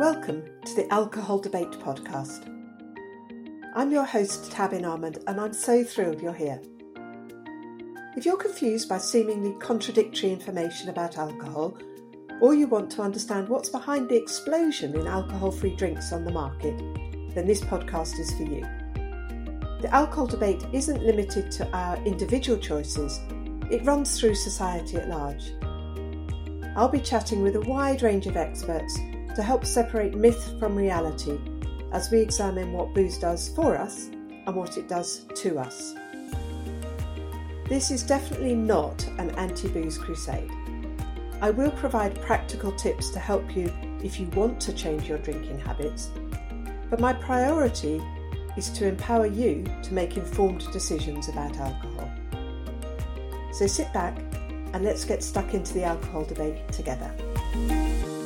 Welcome to the Alcohol Debate podcast. I'm your host, Tabin Ahmed, and I'm so thrilled you're here. If you're confused by seemingly contradictory information about alcohol, or you want to understand what's behind the explosion in alcohol-free drinks on the market, then this podcast is for you. The alcohol debate isn't limited to our individual choices, it runs through society at large. I'll be chatting with a wide range of experts to help separate myth from reality as we examine what booze does for us and what it does to us. This is definitely not an anti-booze crusade. I will provide practical tips to help you if you want to change your drinking habits, but my priority is to empower you to make informed decisions about alcohol. So sit back and let's get stuck into the alcohol debate together.